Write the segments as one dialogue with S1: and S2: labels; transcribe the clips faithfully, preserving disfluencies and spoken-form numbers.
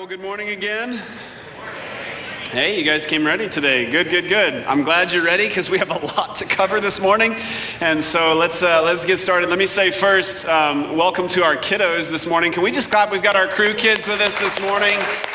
S1: Well, good morning again. Hey, you guys came ready today. Good, good, good. I'm glad you're ready because we have a lot to cover this morning. And so let's uh, let's get started. Let me say first, um, welcome to our kiddos this morning. Can we just clap? We've got our crew kids with us this morning.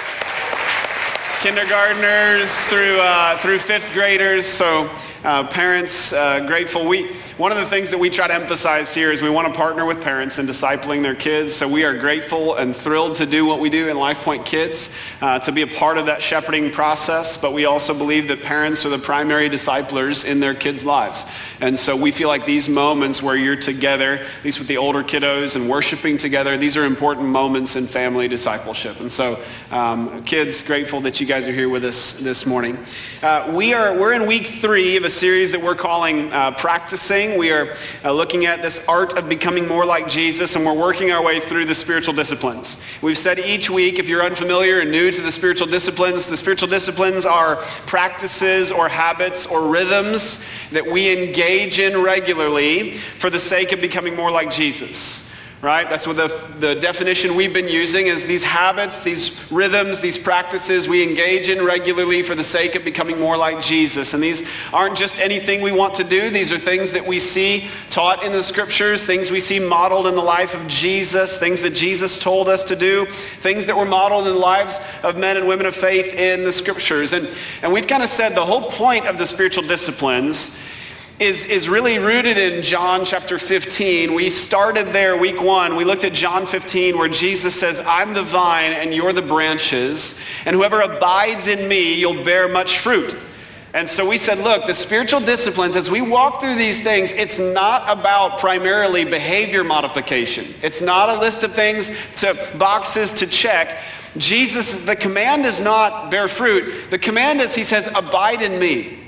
S1: Kindergartners through uh, through fifth graders. So uh, parents, uh, grateful. We one of the things that we try to emphasize here is we want to partner with parents in discipling their kids. So we are grateful and thrilled to do what we do in LifePoint Kids, uh, to be a part of that shepherding process. But we also believe that parents are the primary disciplers in their kids' lives. And so we feel like these moments where you're together, at least with the older kiddos and worshiping together, these are important moments in family discipleship. And so um, kids, grateful that you guys are here with us this morning. Uh, we are, we're in week three of a series that we're calling uh, Practicing. We are uh, looking at this art of becoming more like Jesus, and we're working our way through the spiritual disciplines. We've said each week, if you're unfamiliar and new to the spiritual disciplines, the spiritual disciplines are practices or habits or rhythms that we engage in regularly for the sake of becoming more like Jesus. Right? That's what the, the definition we've been using is these habits, these rhythms, these practices we engage in regularly for the sake of becoming more like Jesus. And these aren't just anything we want to do. These are things that we see taught in the scriptures, things we see modeled in the life of Jesus, things that Jesus told us to do, things that were modeled in the lives of men and women of faith in the scriptures. And, and we've kind of said the whole point of the spiritual disciplines Is, is really rooted in John chapter fifteen. We started there week one. We looked at John fifteen where Jesus says, I'm the vine and you're the branches, and whoever abides in me, you'll bear much fruit. And so we said, look, the spiritual disciplines, as we walk through these things, it's not about primarily behavior modification. It's not a list of things, to boxes to check. Jesus, the command is not bear fruit. The command is, he says, abide in me.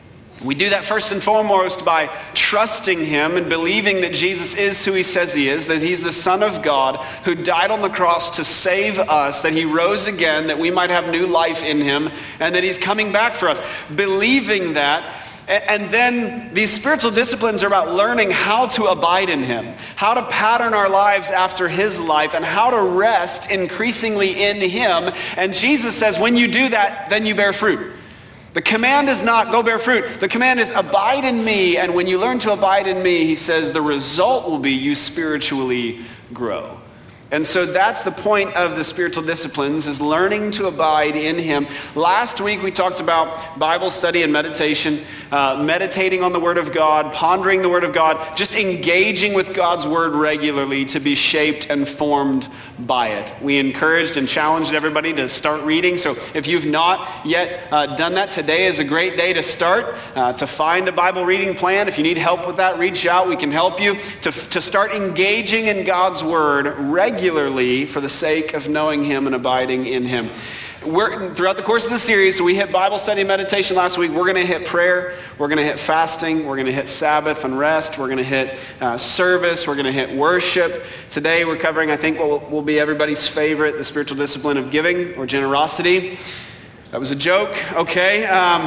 S1: We do that first and foremost by trusting him and believing that Jesus is who he says he is, that he's the Son of God who died on the cross to save us, that he rose again, that we might have new life in him, and that he's coming back for us. Believing that, and then these spiritual disciplines are about learning how to abide in him, how to pattern our lives after his life, and how to rest increasingly in him. And Jesus says, when you do that, then you bear fruit. The command is not go bear fruit. The command is abide in me. And when you learn to abide in me, he says the result will be you spiritually grow. And so that's the point of the spiritual disciplines, is learning to abide in him. Last week we talked about Bible study and meditation, uh, meditating on the Word of God, pondering the Word of God, just engaging with God's Word regularly to be shaped and formed by it. We encouraged and challenged everybody to start reading. So if you've not yet uh, done that, today is a great day to start, uh, to find a Bible reading plan. If you need help with that, reach out. We can help you to, to start engaging in God's Word regularly for the sake of knowing him and abiding in him. We're, throughout the course of the series, so we hit Bible study and meditation last week. We're going to hit prayer. We're going to hit fasting. We're going to hit Sabbath and rest. We're going to hit uh, service. We're going to hit worship. Today we're covering, I think, what will, will be everybody's favorite, the spiritual discipline of giving or generosity. That was a joke. Okay. Um,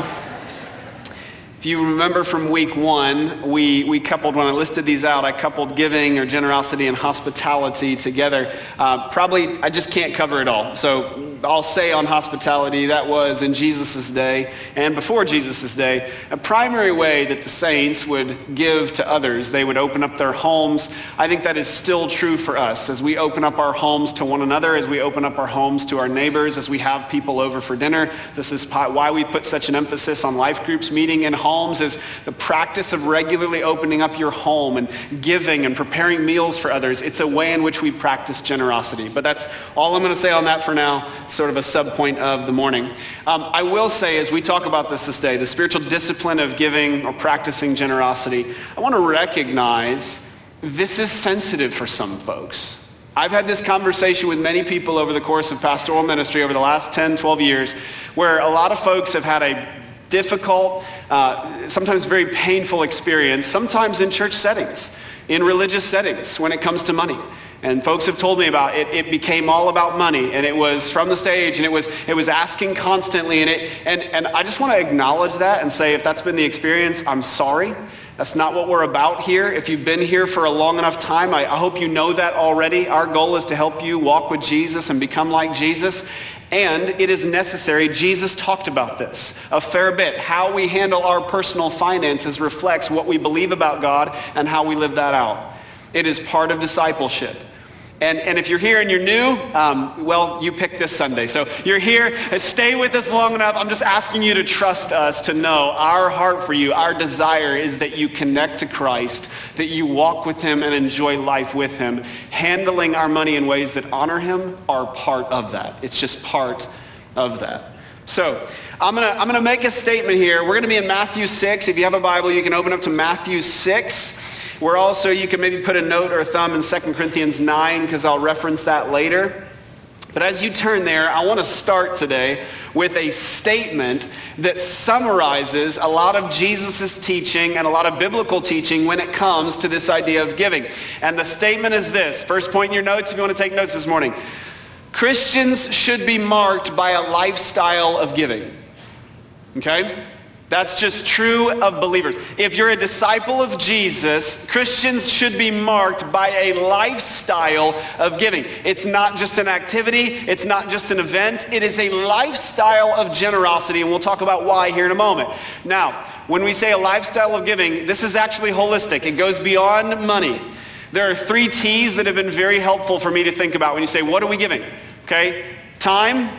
S1: If you remember from week one, we, we coupled, when I listed these out, I coupled giving or generosity and hospitality together. Uh, probably, I just can't cover it all. So I'll say on hospitality, that was in Jesus' day and before Jesus' day, a primary way that the saints would give to others. They would open up their homes. I think that is still true for us as we open up our homes to one another, as we open up our homes to our neighbors, as we have people over for dinner. This is why we put such an emphasis on life groups meeting in homes, is the practice of regularly opening up your home and giving and preparing meals for others. It's a way in which we practice generosity. But that's all I'm going to say on that for now. Sort of a sub point of the morning. Um, I will say, as we talk about this this day, the spiritual discipline of giving or practicing generosity, I want to recognize this is sensitive for some folks. I've had this conversation with many people over the course of pastoral ministry over the last ten, twelve years, where a lot of folks have had a difficult, uh, sometimes very painful experience, sometimes in church settings, in religious settings, when it comes to money. And folks have told me about it. It became all about money, and it was from the stage, and it was it was asking constantly, and it and and I just want to acknowledge that and say, if that's been the experience, I'm sorry. That's not what we're about here. If you've been here for a long enough time, I, I hope you know that already. Our goal is to help you walk with Jesus and become like Jesus. And it is necessary. Jesus talked about this a fair bit. How we handle our personal finances reflects what we believe about God and how we live that out. It is part of discipleship. And, and if you're here and you're new, um, well, you picked this Sunday. So you're here, stay with us long enough. I'm just asking you to trust us, to know our heart for you, our desire is that you connect to Christ, that you walk with him and enjoy life with him. Handling our money in ways that honor him are part of that. It's just part of that. So I'm gonna, I'm gonna make a statement here. We're gonna be in Matthew six. If you have a Bible, you can open up to Matthew six. We're also, you can maybe put a note or a thumb in Second Corinthians nine, because I'll reference that later. But as you turn there, I want to start today with a statement that summarizes a lot of Jesus' teaching and a lot of biblical teaching when it comes to this idea of giving. And the statement is this. First point in your notes, if you want to take notes this morning. Christians should be marked by a lifestyle of giving. Okay? That's just true of believers. If you're a disciple of Jesus, Christians should be marked by a lifestyle of giving. It's not just an activity. It's not just an event. It is a lifestyle of generosity, and we'll talk about why here in a moment. Now, when we say a lifestyle of giving, this is actually holistic. It goes beyond money. There are three T's that have been very helpful for me to think about when you say, what are we giving? Okay, time,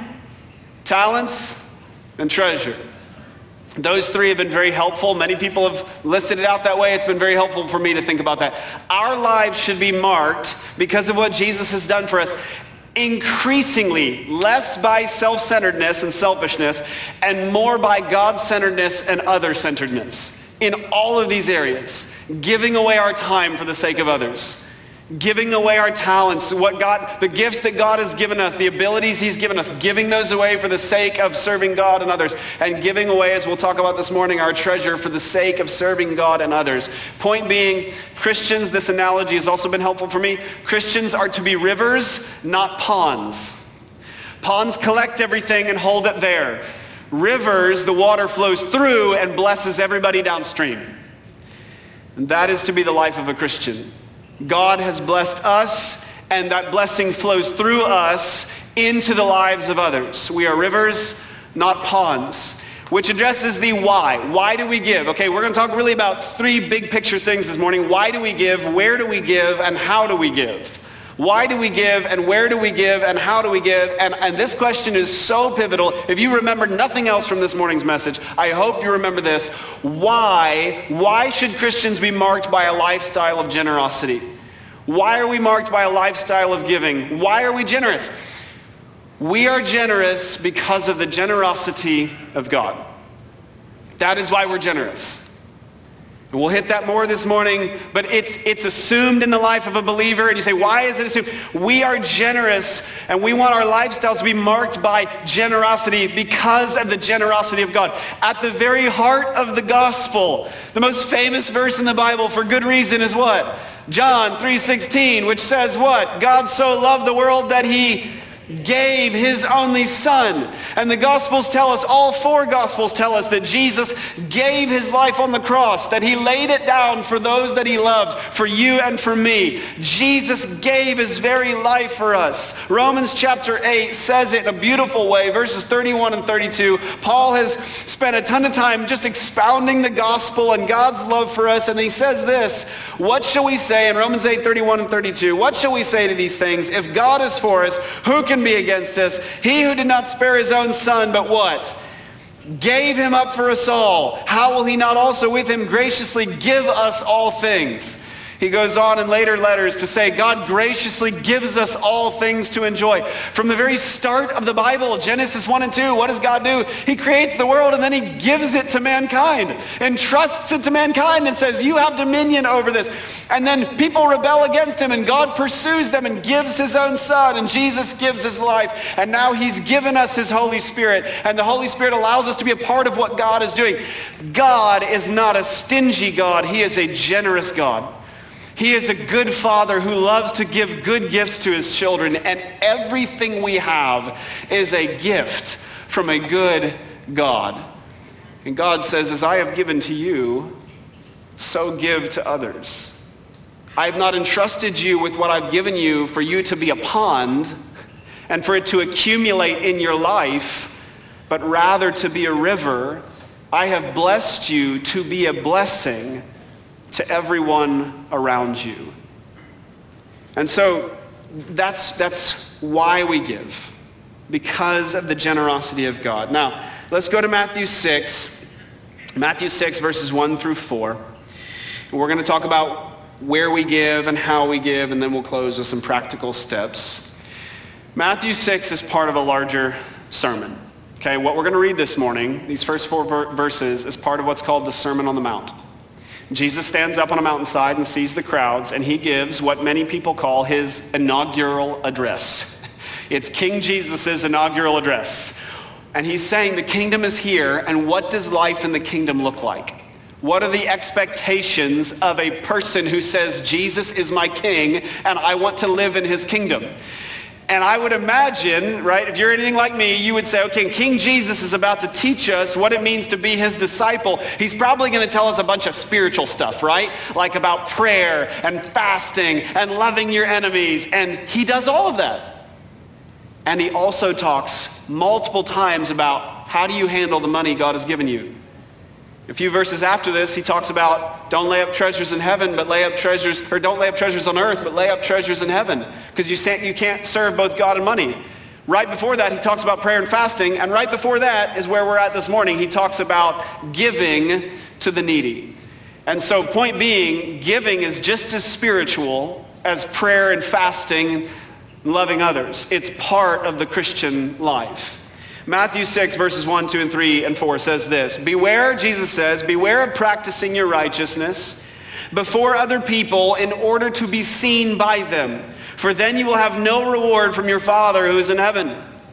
S1: talents, and treasure. Those three have been very helpful. Many people have listed it out that way. It's been very helpful for me to think about that. Our lives should be marked, because of what Jesus has done for us, increasingly less by self-centeredness and selfishness and more by God-centeredness and other-centeredness in all of these areas. Giving away our time for the sake of others. Giving away our talents, what God, the gifts that God has given us, the abilities he's given us, giving those away for the sake of serving God and others, and giving away, as we'll talk about this morning, our treasure for the sake of serving God and others. Point being, Christians, this analogy has also been helpful for me. Christians are to be rivers, not ponds. Ponds collect everything and hold it there. Rivers, the water flows through and blesses everybody downstream. And that is to be the life of a Christian. God has blessed us, and that blessing flows through us into the lives of others. We are rivers, not ponds, which addresses the why. Why do we give? Okay, we're going to talk really about three big picture things this morning. Why do we give? Where do we give? And how do we give? Why do we give? And where do we give? And how do we give? And, and this question is so pivotal. If you remember nothing else from this morning's message, I hope you remember this. Why? Why should Christians be marked by a lifestyle of generosity? Why are we marked by a lifestyle of giving? Why are we generous? We are generous because of the generosity of God. That is why we're generous. And we'll hit that more this morning, but it's it's assumed in the life of a believer. And you say, why is it assumed? We are generous, and we want our lifestyles to be marked by generosity because of the generosity of God. At the very heart of the gospel, the most famous verse in the Bible for good reason is what? John three sixteen, which says what? God so loved the world that he gave his only son. And the Gospels tell us, all four Gospels tell us that Jesus gave his life on the cross, that he laid it down for those that he loved, for you and for me. Jesus gave his very life for us. Romans chapter eight says it in a beautiful way, verses thirty-one and thirty-two. Paul has spent a ton of time just expounding the gospel and God's love for us, and he says this, what shall we say in Romans eight, thirty-one and thirty-two? What shall we say to these things? If God is for us, who can be against us? He who did not spare his own son, but what? Gave him up for us all. How will he not also with him graciously give us all things? He goes on in later letters to say God graciously gives us all things to enjoy. From the very start of the Bible, Genesis one and two, what does God do? He creates the world and then he gives it to mankind, entrusts it to mankind and says, you have dominion over this. And then people rebel against him and God pursues them and gives his own son, and Jesus gives his life. And now he's given us his Holy Spirit, and the Holy Spirit allows us to be a part of what God is doing. God is not a stingy God. He is a generous God. He is a good father who loves to give good gifts to his children, and everything we have is a gift from a good God. And God says, as I have given to you, so give to others. I have not entrusted you with what I've given you for you to be a pond and for it to accumulate in your life, but rather to be a river. I have blessed you to be a blessing to everyone around you. And so that's, that's why we give, because of the generosity of God. Now, let's go to Matthew six. Matthew six, verses one through four. And we're going to talk about where we give and how we give, and then we'll close with some practical steps. Matthew six is part of a larger sermon. Okay, what we're going to read this morning, these first four ver- verses, is part of what's called the Sermon on the Mount. Jesus stands up on a mountainside and sees the crowds, and he gives what many people call his inaugural address. It's King Jesus' inaugural address. And he's saying the kingdom is here, and what does life in the kingdom look like? What are the expectations of a person who says, Jesus is my king, and I want to live in his kingdom? And I would imagine, right, if you're anything like me, you would say, okay, King Jesus is about to teach us what it means to be his disciple. He's probably going to tell us a bunch of spiritual stuff, right? Like about prayer and fasting and loving your enemies. And he does all of that. And he also talks multiple times about how do you handle the money God has given you. A few verses after this, he talks about don't lay up treasures in heaven, but lay up treasures, or don't lay up treasures on earth, but lay up treasures in heaven. Because you can't, you can't serve both God and money. Right before that, he talks about prayer and fasting. And right before that is where we're at this morning. He talks about giving to the needy. And so point being, giving is just as spiritual as prayer and fasting and loving others. It's part of the Christian life. Matthew six, verses one, two, and three, and four says this. Beware, Jesus says, beware of practicing your righteousness before other people in order to be seen by them. For then you will have no reward from your Father who is in heaven.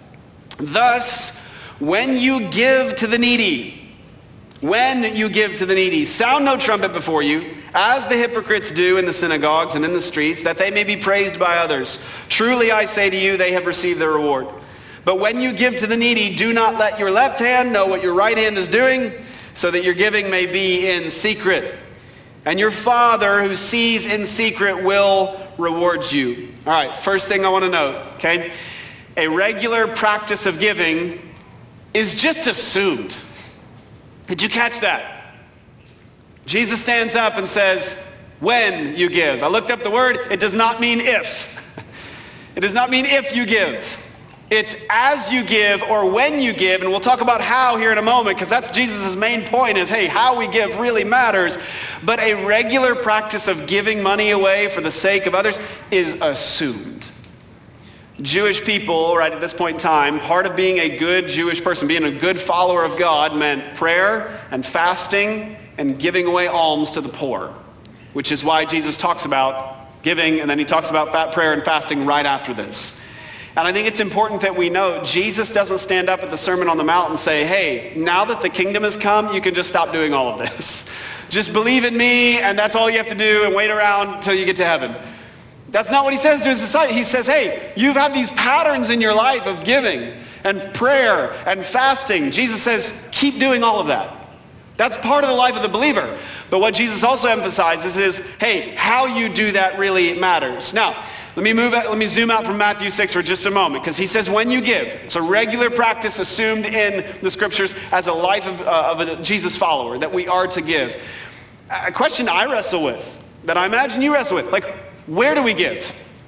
S1: Thus, when you give to the needy, when you give to the needy, sound no trumpet before you, as the hypocrites do in the synagogues and in the streets, that they may be praised by others. Truly I say to you, they have received their reward. But when you give to the needy, do not let your left hand know what your right hand is doing, so that your giving may be in secret. And your Father who sees in secret will reward you. All right, first thing I want to note, okay? A regular practice of giving is just assumed. Did you catch that? Jesus stands up and says, when you give. I looked up the word. It does not mean if. It does not mean if you give. It's as you give or when you give, and we'll talk about how here in a moment, because that's Jesus' main point is, hey, how we give really matters. But a regular practice of giving money away for the sake of others is assumed. Jewish people, right at this point in time, part of being a good Jewish person, being a good follower of God, meant prayer and fasting and giving away alms to the poor, which is why Jesus talks about giving, and then he talks about fat prayer and fasting right after this. And I think it's important that we know Jesus doesn't stand up at the Sermon on the Mount and say, hey, now that the kingdom has come, you can just stop doing all of this. Just believe in me, and that's all you have to do, and wait around until you get to heaven. That's not what he says to his disciples. He says, hey, you've had these patterns in your life of giving and prayer and fasting. Jesus says, keep doing all of that. That's part of the life of the believer. But what Jesus also emphasizes is, hey, how you do that really matters. Now, Let me move. Let me zoom out from Matthew six for just a moment, because he says when you give. It's a regular practice assumed in the scriptures as a life of, uh, of a Jesus follower that we are to give. A question I wrestle with, that I imagine you wrestle with, like, where do we give?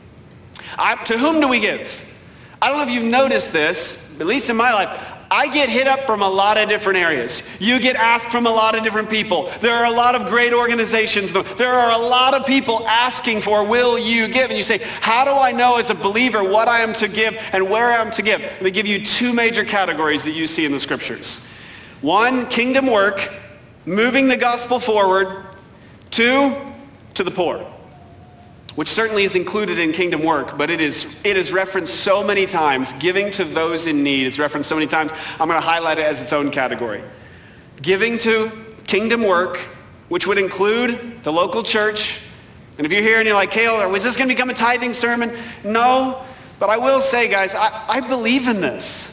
S1: I, to whom do we give? I don't know if you've noticed this, at least in my life. I get hit up from a lot of different areas. You get asked from a lot of different people. There are a lot of great organizations. There are a lot of people asking for, will you give? And you say, how do I know as a believer what I am to give and where I am to give? Let me give you two major categories that you see in the scriptures. One, kingdom work, moving the gospel forward. Two, to the poor, which certainly is included in kingdom work, but it is it is referenced so many times. Giving to those in need is referenced so many times. I'm going to highlight it as its own category. Giving to kingdom work, which would include the local church. And if you're here and you're like, Cale, was this going to become a tithing sermon? No, but I will say, guys, I, I believe in this.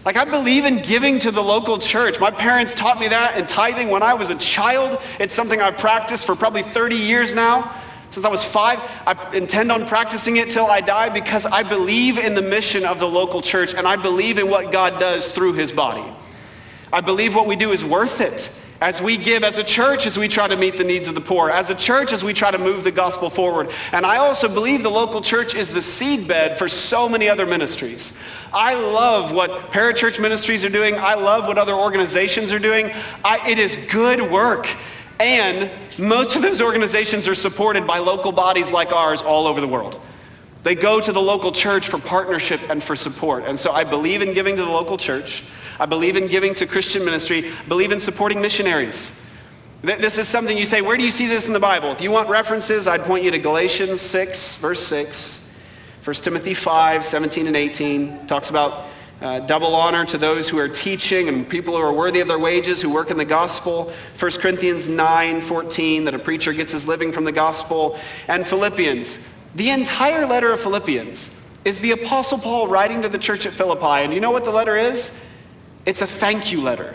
S1: Like, I believe in giving to the local church. My parents taught me that, and tithing when I was a child. It's something I've practiced for probably thirty years now. Since I was five, I intend on practicing it till I die because I believe in the mission of the local church, and I believe in what God does through his body. I believe what we do is worth it. As we give, as a church, as we try to meet the needs of the poor, as a church, as we try to move the gospel forward. And I also believe the local church is the seedbed for so many other ministries. I love what parachurch ministries are doing. I love what other organizations are doing. I, it is good work. And most of those organizations are supported by local bodies like ours all over the world. They go to the local church for partnership and for support. And so I believe in giving to the local church. I believe in giving to Christian ministry. I believe in supporting missionaries. This is something you say, where do you see this in the Bible? If you want references, I'd point you to Galatians six, verse six. First Timothy five, seventeen and eighteen. Talks about uh, double honor to those who are teaching and people who are worthy of their wages, who work in the gospel. First Corinthians nine, fourteen, that a preacher gets his living from the gospel. And Philippians. The entire letter of Philippians is the Apostle Paul writing to the church at Philippi. And you know what the letter is? It's a thank you letter.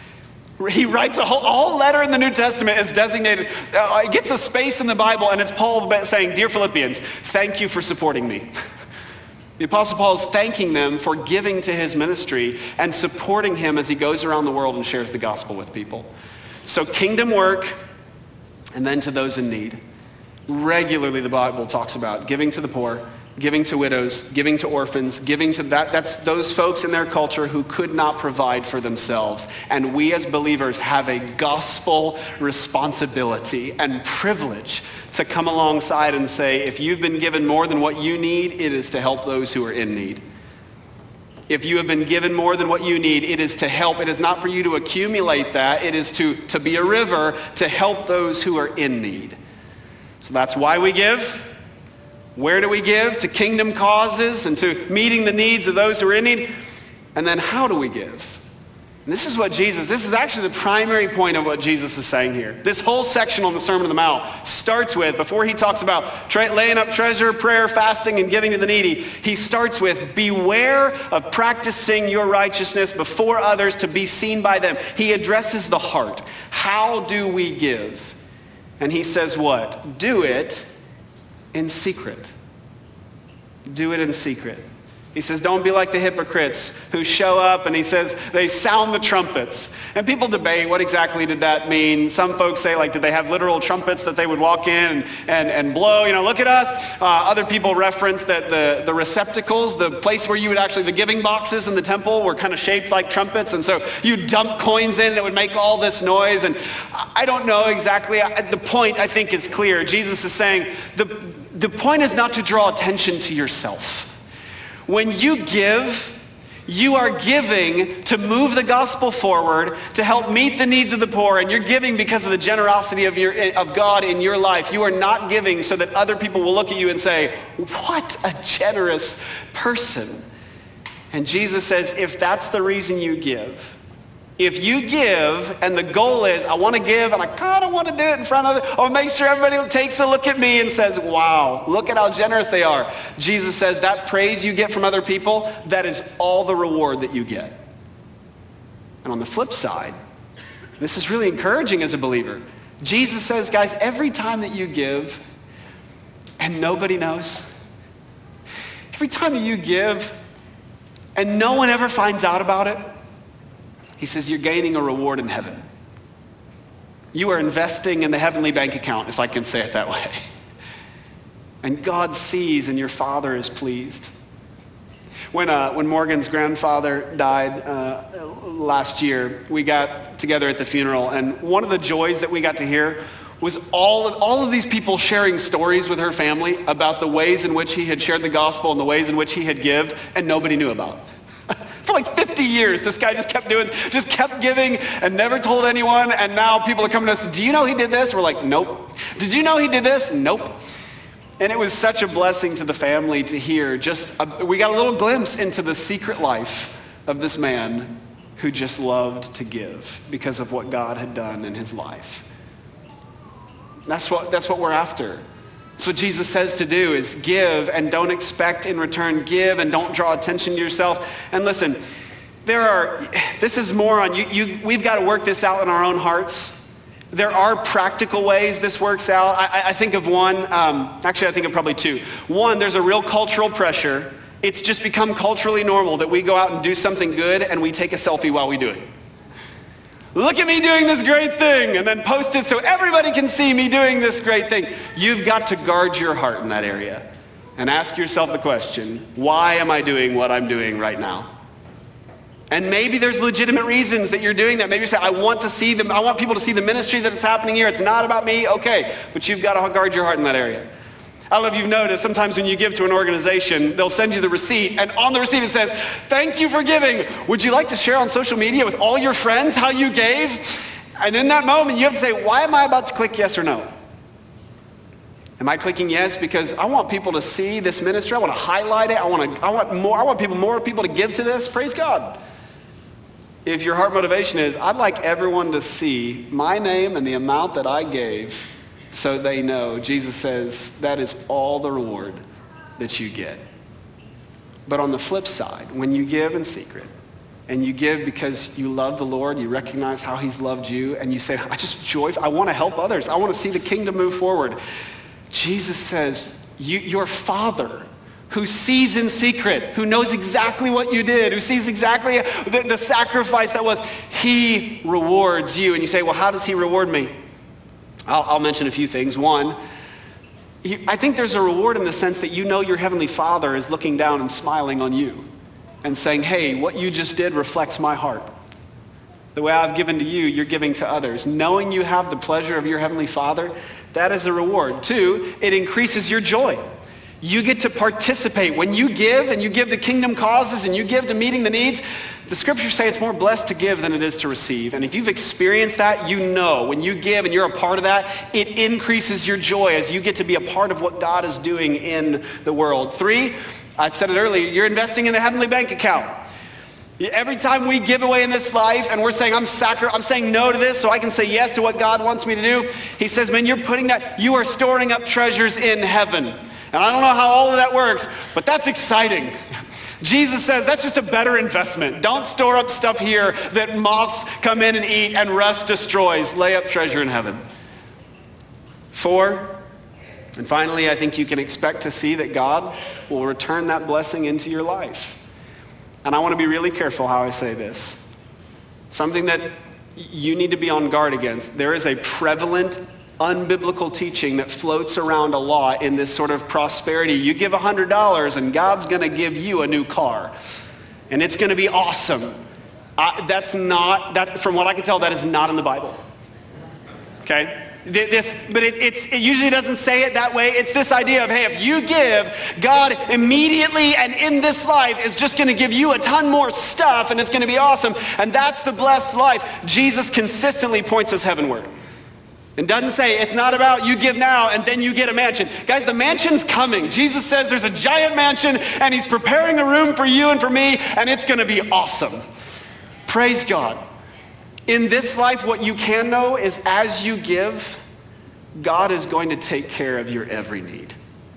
S1: He writes a whole, a whole letter in the New Testament is designated. Uh, it gets a space in the Bible, and it's Paul saying, "Dear Philippians, thank you for supporting me." The Apostle Paul is thanking them for giving to his ministry and supporting him as he goes around the world and shares the gospel with people. So kingdom work, and then to those in need. Regularly the Bible talks about giving to the poor, giving to widows, giving to orphans, giving to that. That's those folks in their culture who could not provide for themselves. And we as believers have a gospel responsibility and privilege to come alongside and say, if you've been given more than what you need, it is to help those who are in need. If you have been given more than what you need, it is to help. It is not for you to accumulate that. It is to, to be a river to help those who are in need. So that's why we give. Where do we give? To kingdom causes and to meeting the needs of those who are in need. And then how do we give? And this is what Jesus, this is actually the primary point of what Jesus is saying here. This whole section on the Sermon on the Mount starts with, before he talks about tra- laying up treasure, prayer, fasting, and giving to the needy, he starts with, beware of practicing your righteousness before others to be seen by them. He addresses the heart. How do we give? And he says what? Do it in secret. Do it in secret. He says, don't be like the hypocrites who show up, and he says they sound the trumpets. And people debate, what exactly did that mean? Some folks say, like, did they have literal trumpets that they would walk in and, and, and blow, you know, look at us. Uh, other people reference that the, the receptacles, the place where you would actually, the giving boxes in the temple were kind of shaped like trumpets. And so you dump coins in and it would make all this noise. And I don't know exactly. The point, I think, is clear. Jesus is saying, the, the point is not to draw attention to yourself. When you give, you are giving to move the gospel forward, to help meet the needs of the poor, and you're giving because of the generosity of your of God in your life. You are not giving so that other people will look at you and say, what a generous person. And Jesus says, if that's the reason you give, if you give and the goal is, I want to give and I kind of want to do it in front of it, or make sure everybody takes a look at me and says, wow, look at how generous they are. Jesus says that praise you get from other people, that is all the reward that you get. And on the flip side, this is really encouraging as a believer. Jesus says, guys, every time that you give and nobody knows, every time that you give and no one ever finds out about it, he says, you're gaining a reward in heaven. You are investing in the heavenly bank account, if I can say it that way. And God sees and your Father is pleased. When uh, when Morgan's grandfather died uh, last year, we got together at the funeral, and one of the joys that we got to hear was all of, all of these people sharing stories with her family about the ways in which he had shared the gospel and the ways in which he had given, and nobody knew about. For like fifty years, this guy just kept doing, just kept giving and never told anyone. And now people are coming to us, do you know he did this? We're like, nope. Did you know he did this? Nope. And it was such a blessing to the family to hear. Just a, we got a little glimpse into the secret life of this man who just loved to give because of what God had done in his life. That's what, that's what we're after. That's what Jesus says to do, is give and don't expect in return. Give and don't draw attention to yourself. And listen, there are, this is more on you, you, we've got to work this out in our own hearts. There are practical ways this works out. I, I think of one, um, actually I think of probably two. One, there's a real cultural pressure. It's just become culturally normal that we go out and do something good and we take a selfie while we do it. Look at me doing this great thing, and then post it so everybody can see me doing this great thing. You've got to guard your heart in that area and ask yourself the question, why am I doing what I'm doing right now? And maybe there's legitimate reasons that you're doing that. Maybe you say, I want to see them, I want people to see the ministry that it's happening here. It's not about me. Okay, but you've got to guard your heart in that area. I don't know if you've noticed, sometimes when you give to an organization, they'll send you the receipt, and on the receipt it says, thank you for giving. Would you like to share on social media with all your friends how you gave? And in that moment, you have to say, why am I about to click yes or no? Am I clicking yes because I want people to see this ministry? I want to highlight it. I want to, I want more, I want people, more people to give to this. Praise God. If your heart motivation is, I'd like everyone to see my name and the amount that I gave so they know, Jesus says that is all the reward that you get. But on the flip side, when you give in secret, and you give because you love the Lord, you recognize how he's loved you, and you say, I just joy, I want to help others. I want to see the kingdom move forward. Jesus says, you, your Father, who sees in secret, who knows exactly what you did, who sees exactly the, the sacrifice that was, he rewards you. And you say, well, how does he reward me? I'll, I'll mention a few things. One, you, I think there's a reward in the sense that you know your Heavenly Father is looking down and smiling on you and saying, hey, what you just did reflects my heart. The way I've given to you, you're giving to others. Knowing you have the pleasure of your Heavenly Father, that is a reward. Two, it increases your joy. You get to participate. When you give, and you give to kingdom causes, and you give to meeting the needs, the scriptures say it's more blessed to give than it is to receive. And if you've experienced that, you know when you give and you're a part of that, it increases your joy as you get to be a part of what God is doing in the world. Three, I said it earlier, you're investing in the heavenly bank account. Every time we give away in this life and we're saying, I'm sacri- I'm saying no to this so I can say yes to what God wants me to do, he says, man, you're putting that, you are storing up treasures in heaven. And I don't know how all of that works, but that's exciting. Jesus says that's just a better investment. Don't store up stuff here that moths come in and eat and rust destroys. Lay up treasure in heaven. Four, and finally, I think you can expect to see that God will return that blessing into your life. And I want to be really careful how I say this. Something that you need to be on guard against. There is a prevalent unbiblical teaching that floats around a lot in this sort of prosperity. You give one hundred dollars and God's going to give you a new car. And it's going to be awesome. I, that's not, that, from what I can tell, that is not in the Bible. Okay? This, but it, it's, it usually doesn't say it that way. It's this idea of, hey, if you give, God immediately and in this life is just going to give you a ton more stuff and it's going to be awesome. And that's the blessed life. Jesus consistently points us heavenward. And doesn't say it's not about you give now and then you get a mansion. Guys, the mansion's coming. Jesus says there's a giant mansion and he's preparing a room for you and for me and it's going to be awesome. Praise God. In this life, what you can know is as you give, God is going to take care of your every need.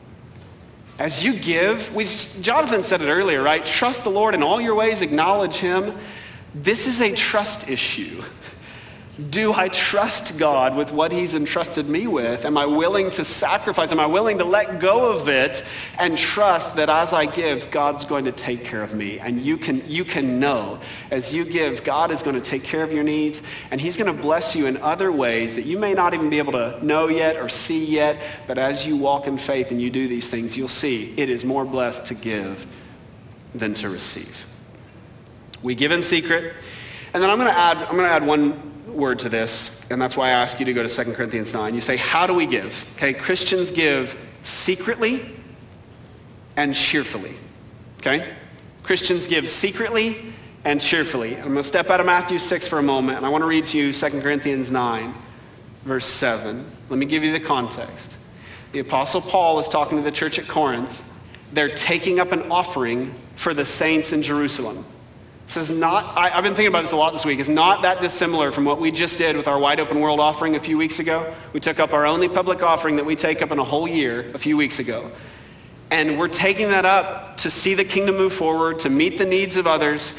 S1: As you give, we, Jonathan said it earlier, right? Trust the Lord in all your ways, acknowledge him. This is a trust issue. Do I trust God with what he's entrusted me with? Am I willing to sacrifice? Am I willing to let go of it and trust that as I give, God's going to take care of me? And you can, you can know as you give, God is going to take care of your needs and he's going to bless you in other ways that you may not even be able to know yet or see yet. But as you walk in faith and you do these things, you'll see it is more blessed to give than to receive. We give in secret. And then I'm going to add, I'm going to add one word to this, and that's why I ask you to go to Second Corinthians nine. You say, how do we give? Okay, Christians give secretly and cheerfully. Okay? Christians give secretly and cheerfully. I'm going to step out of Matthew six for a moment, and I want to read to you Second Corinthians nine, verse seven. Let me give you the context. The Apostle Paul is talking to the church at Corinth. They're taking up an offering for the saints in Jerusalem. It says not, I, I've been thinking about this a lot this week, it's not that dissimilar from what we just did with our Wide Open World offering a few weeks ago. We took up our only public offering that we take up in a whole year a few weeks ago. And we're taking that up to see the kingdom move forward, to meet the needs of others.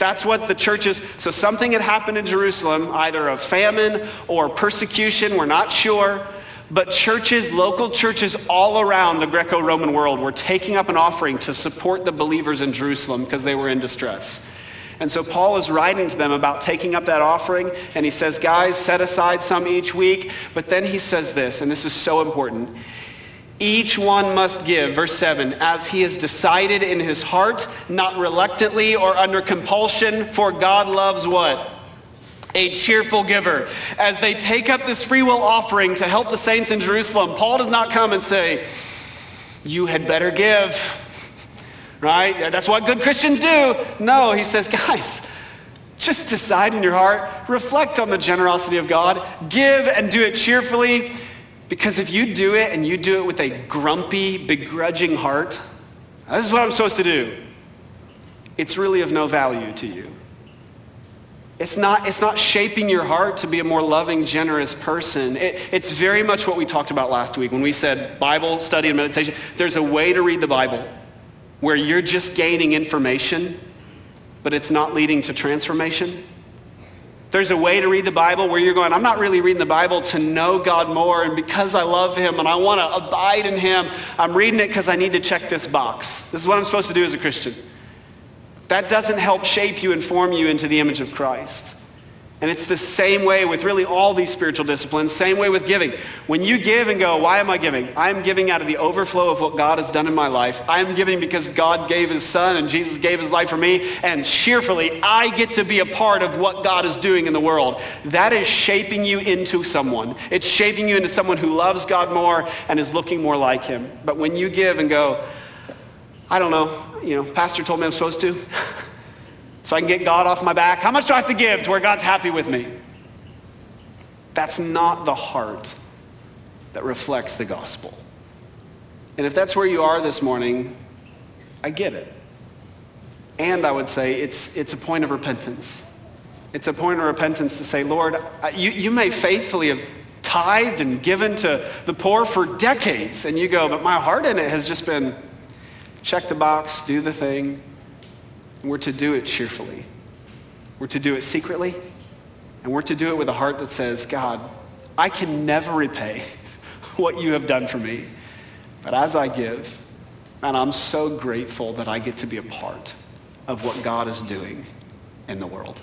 S1: That's what the churches, so something had happened in Jerusalem, either a famine or persecution, we're not sure. But churches, local churches all around the Greco-Roman world were taking up an offering to support the believers in Jerusalem because they were in distress. And so Paul is writing to them about taking up that offering, and he says, guys, set aside some each week. But then he says this, and this is so important. Each one must give, verse seven, as he has decided in his heart, not reluctantly or under compulsion, for God loves what? A cheerful giver. As they take up this free will offering to help the saints in Jerusalem, Paul does not come and say, you had better give, right? That's what good Christians do. No, he says, guys, just decide in your heart, reflect on the generosity of God, give and do it cheerfully, because if you do it and you do it with a grumpy, begrudging heart, this is what I'm supposed to do, it's really of no value to you. It's not, it's not shaping your heart to be a more loving, generous person. It, it's very much what we talked about last week when we said Bible study and meditation. There's a way to read the Bible where you're just gaining information, but it's not leading to transformation. There's a way to read the Bible where you're going, I'm not really reading the Bible to know God more, and because I love him and I want to abide in him, I'm reading it because I need to check this box. This is what I'm supposed to do as a Christian. That doesn't help shape you and form you into the image of Christ. And it's the same way with really all these spiritual disciplines, same way with giving. When you give and go, why am I giving? I'm giving out of the overflow of what God has done in my life. I'm giving because God gave his son and Jesus gave his life for me, and cheerfully I get to be a part of what God is doing in the world. That is shaping you into someone. It's shaping you into someone who loves God more and is looking more like him. But when you give and go, I don't know, you know, pastor told me I'm supposed to, so I can get God off my back. How much do I have to give to where God's happy with me? That's not the heart that reflects the gospel. And if that's where you are this morning, I get it. And I would say it's it's a point of repentance. It's a point of repentance to say, Lord, you, you may faithfully have tithed and given to the poor for decades, and you go, but my heart in it has just been, check the box, do the thing. We're to do it cheerfully. We're to do it secretly. And we're to do it with a heart that says, God, I can never repay what you have done for me. But as I give, man, I'm so grateful that I get to be a part of what God is doing in the world.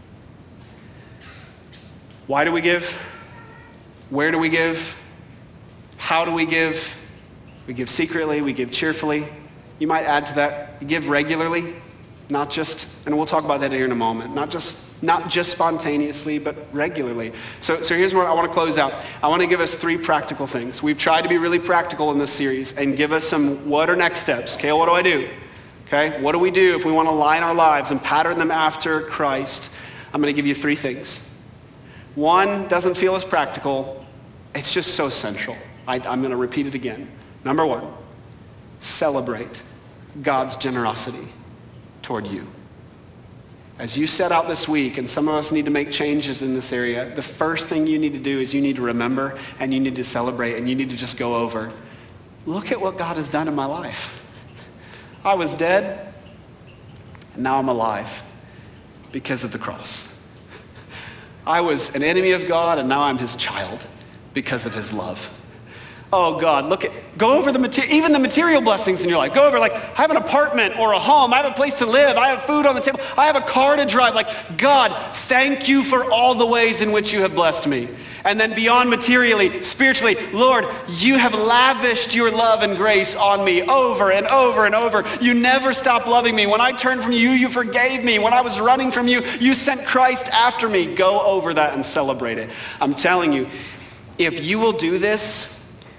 S1: Why do we give? Where do we give? How do we give? We give secretly, we give cheerfully. You might add to that, you give regularly, not just, and we'll talk about that here in a moment, not just not just spontaneously, but regularly. So, so here's where I want to close out. I want to give us three practical things. We've tried to be really practical in this series and give us some what are next steps. Kale, what do I do? Okay, what do we do if we want to align our lives and pattern them after Christ? I'm going to give you three things. One doesn't feel as practical. It's just so central. I, I'm going to repeat it again. Number one, celebrate God's generosity toward you. As you set out this week, and some of us need to make changes in this area, the first thing you need to do is you need to remember and you need to celebrate and you need to just go over. Look at what God has done in my life. I was dead, and now I'm alive because of the cross. I was an enemy of God, and now I'm his child because of his love. Oh God, look at, go over the material, even the material blessings in your life. Go over, like, I have an apartment or a home. I have a place to live. I have food on the table. I have a car to drive. Like, God, thank you for all the ways in which you have blessed me. And then beyond materially, spiritually, Lord, you have lavished your love and grace on me over and over and over. You never stopped loving me. When I turned from you, you forgave me. When I was running from you, you sent Christ after me. Go over that and celebrate it. I'm telling you, if you will do this,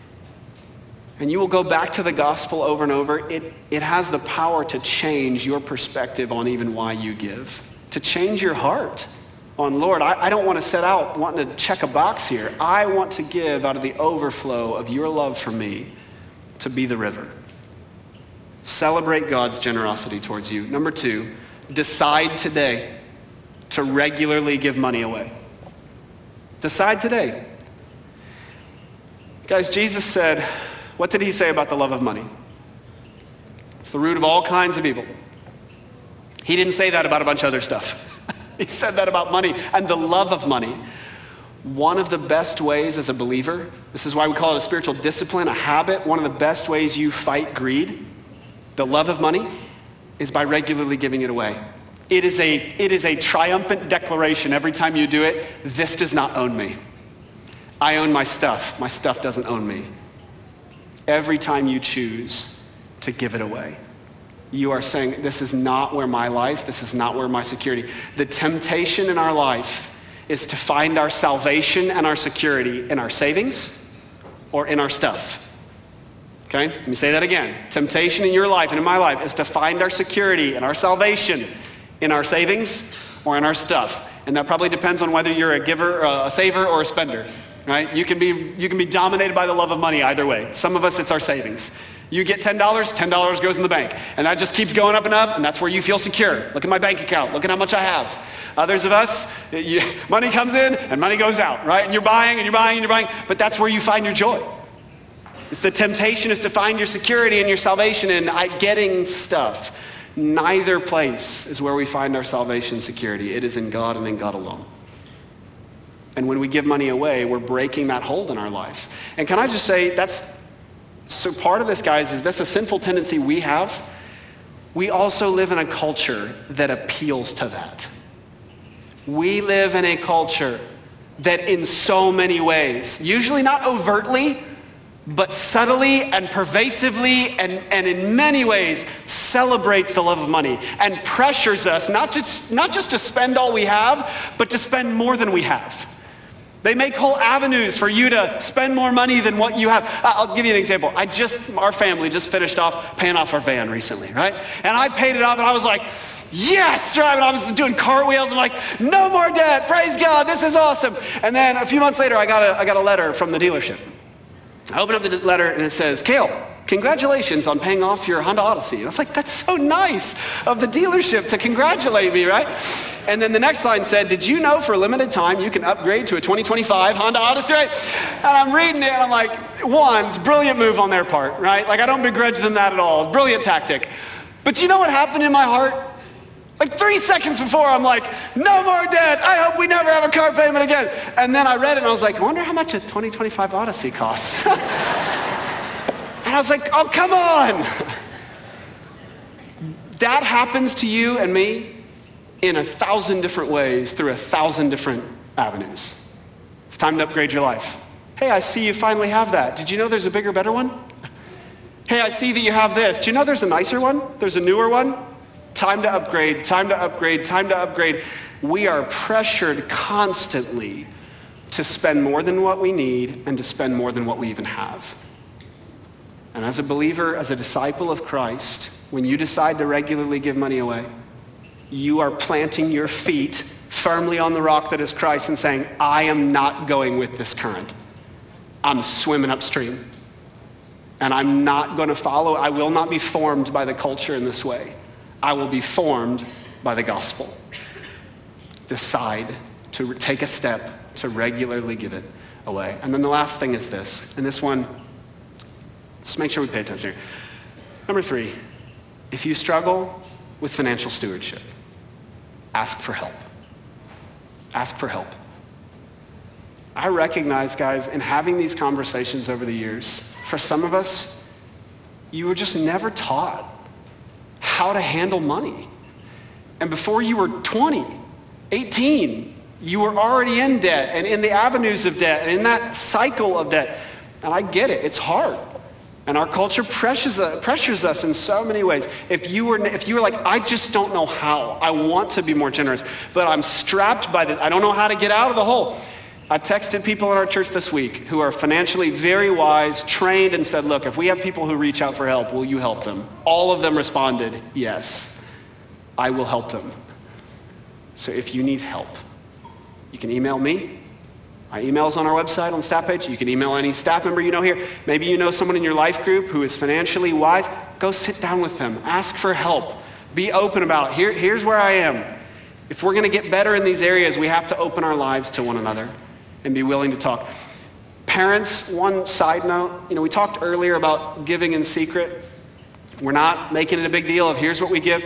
S1: and you will go back to the gospel over and over, it, it has the power to change your perspective on even why you give. To change your heart on, Lord, I, I don't want to set out wanting to check a box here. I want to give out of the overflow of your love for me to be the river. Celebrate God's generosity towards you. Number two, decide today to regularly give money away. Decide today. Guys, Jesus said, what did he say about the love of money? It's the root of all kinds of evil. He didn't say that about a bunch of other stuff. He said that about money and the love of money. One of the best ways as a believer, this is why we call it a spiritual discipline, a habit, one of the best ways you fight greed, the love of money, is by regularly giving it away. It is a, it is a triumphant declaration every time you do it. This does not own me. I own my stuff. My stuff doesn't own me. Every time you choose to give it away, you are saying, this is not where my life, this is not where my security. The temptation in our life is to find our salvation and our security in our savings or in our stuff. Okay, let me say that again. Temptation in your life and in my life is to find our security and our salvation in our savings or in our stuff. And that probably depends on whether you're a giver, a saver, or a spender, right? You can be, you can be dominated by the love of money either way. Some of us, it's our savings. You get ten dollars, ten dollars goes in the bank. And that just keeps going up and up, and that's where you feel secure. Look at my bank account. Look at how much I have. Others of us, you, money comes in and money goes out, right? And you're buying and you're buying and you're buying, but that's where you find your joy. If the temptation is to find your security and your salvation in getting stuff, neither place is where we find our salvation and security. It is in God and in God alone. And when we give money away, we're breaking that hold in our life. And can I just say, that's, so part of this, guys, is that's a sinful tendency we have. We also live in a culture that appeals to that. We live in a culture that in so many ways, usually not overtly, but subtly and pervasively and, and in many ways celebrates the love of money and pressures us not just, not just to spend all we have, but to spend more than we have. They make whole avenues for you to spend more money than what you have. I'll give you an example. I just, our family just finished off paying off our van recently, right? And I paid it off and I was like, yes, right? And I was doing cartwheels. I'm like, no more debt. Praise God. This is awesome. And then a few months later, I got a, I got a letter from the dealership. I open up the letter and it says, Cale, congratulations on paying off your Honda Odyssey. And I was like, that's so nice of the dealership to congratulate me, right? And then the next line said, did you know for a limited time you can upgrade to a twenty twenty-five Honda Odyssey, right? And I'm reading it and I'm like, one, it's a brilliant move on their part, right? Like I don't begrudge them that at all. Brilliant tactic. But you know what happened in my heart? Like three seconds before, I'm like, no more debt. I hope we never have a car payment again. And then I read it and I was like, I wonder how much a twenty twenty-five Odyssey costs. And I was like, oh, come on. That happens to you and me in a thousand different ways through a thousand different avenues. It's time to upgrade your life. Hey, I see you finally have that. Did you know there's a bigger, better one? Hey, I see that you have this. Do you know there's a nicer one? There's a newer one? Time to upgrade, time to upgrade, time to upgrade. We are pressured constantly to spend more than what we need and to spend more than what we even have. And as a believer, as a disciple of Christ, when you decide to regularly give money away, you are planting your feet firmly on the rock that is Christ and saying, I am not going with this current. I'm swimming upstream. And I'm not going to follow, I will not be formed by the culture in this way. I will be formed by the gospel. Decide to take a step to regularly give it away. And then the last thing is this, and this one, just make sure we pay attention here. Number three, if you struggle with financial stewardship, ask for help. Ask for help. I recognize, guys, in having these conversations over the years, for some of us, you were just never taught how to handle money. And before you were twenty, eighteen, you were already in debt and in the avenues of debt and in that cycle of debt. And I get it, it's hard. And our culture pressures us, pressures us in so many ways. If you were if you were like, I just don't know how, I want to be more generous, but I'm strapped by this, I don't know how to get out of the hole. I texted people in our church this week who are financially very wise, trained, and said, look, if we have people who reach out for help, will you help them? All of them responded, yes, I will help them. So if you need help, you can email me. My email is on our website, on the staff page. You can email any staff member you know here. Maybe you know someone in your life group who is financially wise. Go sit down with them. Ask for help. Be open about, Here, here's where I am. If we're going to get better in these areas, we have to open our lives to one another and be willing to talk. Parents, one side note, you know, we talked earlier about giving in secret. We're not making it a big deal of here's what we give.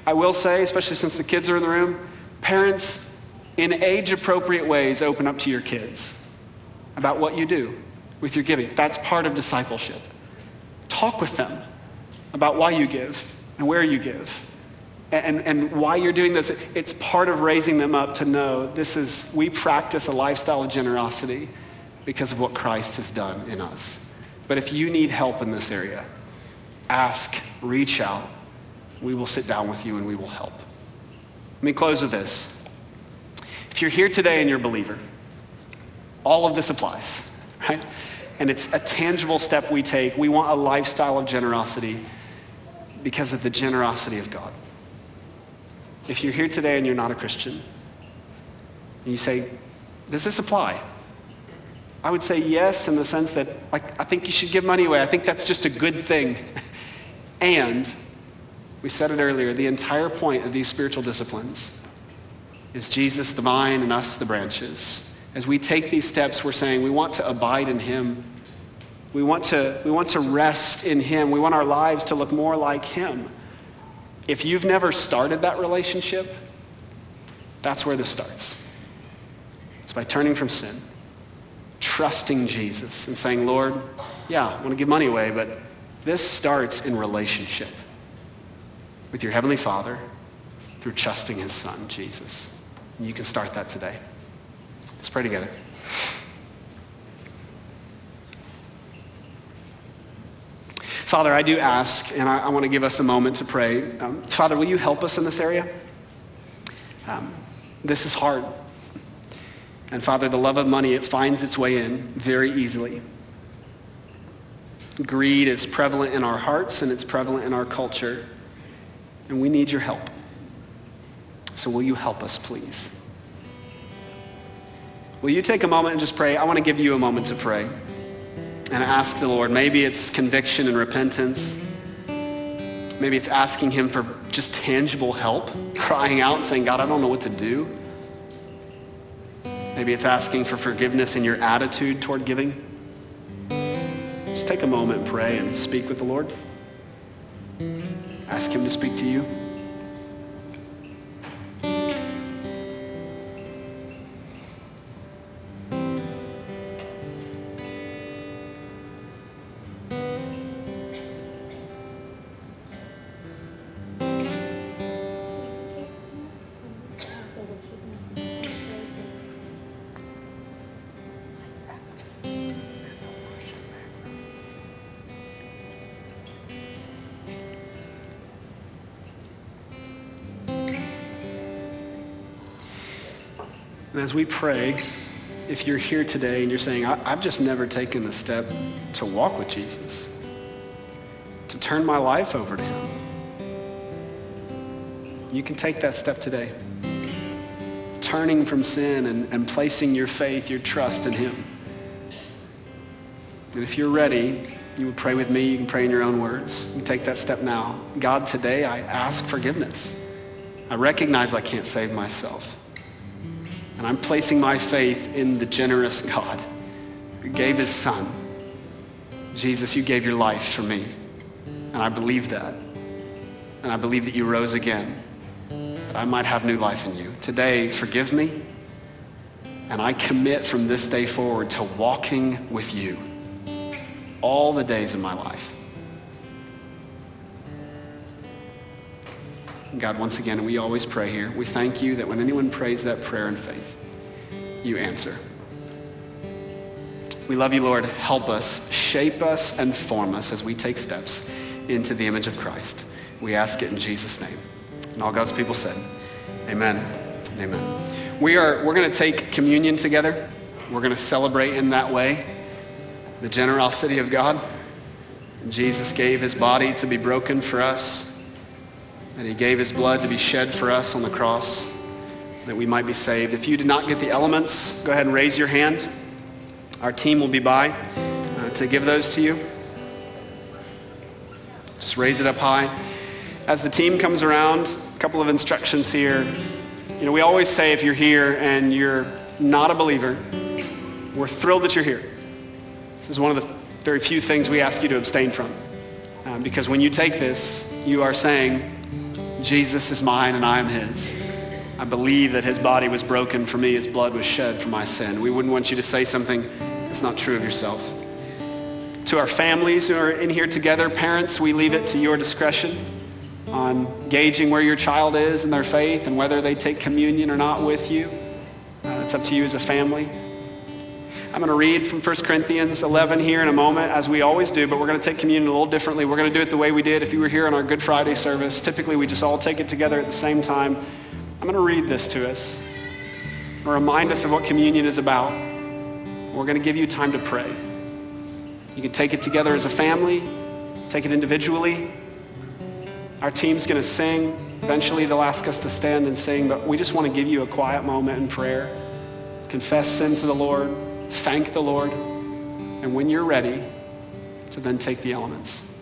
S1: I will say, especially since the kids are in the room, parents, in age-appropriate ways, open up to your kids about what you do with your giving. That's part of discipleship. Talk with them about why you give and where you give and, and why you're doing this. It's part of raising them up to know this is, we practice a lifestyle of generosity because of what Christ has done in us. But if you need help in this area, ask, reach out. We will sit down with you and we will help. Let me close with this. If you're here today and you're a believer, all of this applies, right? And it's a tangible step we take. We want a lifestyle of generosity because of the generosity of God. If you're here today and you're not a Christian, and you say, does this apply? I would say yes, in the sense that, like, I think you should give money away. I think that's just a good thing. And we said it earlier, the entire point of these spiritual disciplines is Jesus the vine and us the branches. As we take these steps, we're saying we want to abide in him. We want to, we want to rest in him. We want our lives to look more like him. If you've never started that relationship, that's where this starts. It's by turning from sin, trusting Jesus and saying, Lord, yeah, I want to give money away, but this starts in relationship with your Heavenly Father through trusting his Son, Jesus. And you can start that today. Let's pray together. Father, I do ask, and I, I want to give us a moment to pray. Um, Father, will you help us in this area? Um, this is hard. And Father, the love of money, it finds its way in very easily. Greed is prevalent in our hearts and it's prevalent in our culture. And we need your help. So will you help us, please? Will you take a moment and just pray? I want to give you a moment to pray and ask the Lord. Maybe it's conviction and repentance. Maybe it's asking him for just tangible help, crying out and saying, God, I don't know what to do. Maybe it's asking for forgiveness in your attitude toward giving. Just take a moment and pray and speak with the Lord. Ask him to speak to you. And as we pray, if you're here today and you're saying, I've just never taken the step to walk with Jesus, to turn my life over to him, you can take that step today. Turning from sin and, and placing your faith, your trust in him. And if you're ready, you would pray with me. You can pray in your own words. You take that step now. God, today I ask forgiveness. I recognize I can't save myself. And I'm placing my faith in the generous God who gave his son. Jesus, you gave your life for me. And I believe that. And I believe that you rose again, that I might have new life in you. Today, forgive me. And I commit from this day forward to walking with you all the days of my life. God, once again, we always pray here. We thank you that when anyone prays that prayer in faith, you answer. We love you, Lord. Help us, shape us, and form us as we take steps into the image of Christ. We ask it in Jesus' name. And all God's people said, amen. Amen. We are, we're going to take communion together. We're going to celebrate in that way the generosity of God. And Jesus gave his body to be broken for us, that he gave his blood to be shed for us on the cross, that we might be saved. If you did not get the elements, go ahead and raise your hand. Our team will be by uh, to give those to you. Just raise it up high. As the team comes around, a couple of instructions here. You know, we always say if you're here and you're not a believer, we're thrilled that you're here. This is one of the very few things we ask you to abstain from. Uh, because when you take this, you are saying, Jesus is mine and I am his. I believe that his body was broken for me, his blood was shed for my sin. We wouldn't want you to say something that's not true of yourself. To our families who are in here together, parents, we leave it to your discretion on gauging where your child is in their faith and whether they take communion or not with you. Uh, it's up to you as a family. I'm going to read from First Corinthians eleven here in a moment, as we always do, but we're going to take communion a little differently. We're going to do it the way we did if you were here on our Good Friday service. Typically, we just all take it together at the same time. I'm going to read this to us and remind us of what communion is about. We're going to give you time to pray. You can take it together as a family, take it individually. Our team's going to sing. Eventually, they'll ask us to stand and sing, but we just want to give you a quiet moment in prayer. Confess sin to the Lord, thank the Lord, and when you're ready, to then take the elements.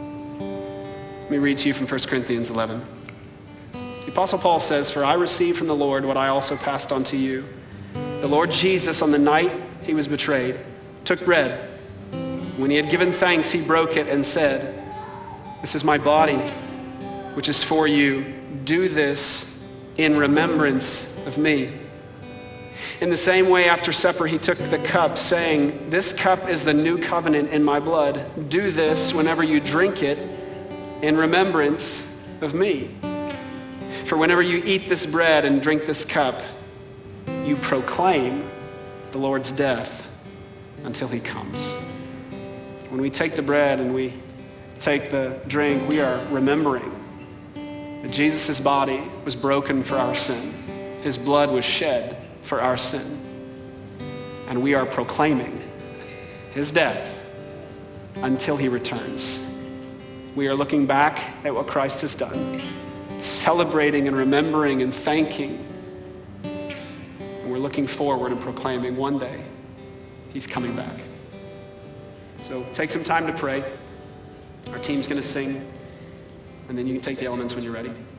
S1: Let me read to you from First Corinthians eleven. The Apostle Paul says, "For I received from the Lord what I also passed on to you. The Lord Jesus, on the night he was betrayed, took bread. When he had given thanks, he broke it and said, 'This is my body, which is for you. Do this in remembrance of me.' In the same way, after supper, he took the cup, saying, 'This cup is the new covenant in my blood. Do this whenever you drink it in remembrance of me. For whenever you eat this bread and drink this cup, you proclaim the Lord's death until he comes.'" When we take the bread and we take the drink, we are remembering that Jesus' body was broken for our sin. His blood was shed for our sin. And we are proclaiming his death until he returns. We are looking back at what Christ has done, celebrating and remembering and thanking. And we're looking forward and proclaiming one day he's coming back. So take some time to pray. Our team's going to sing, and then you can take the elements when you're ready.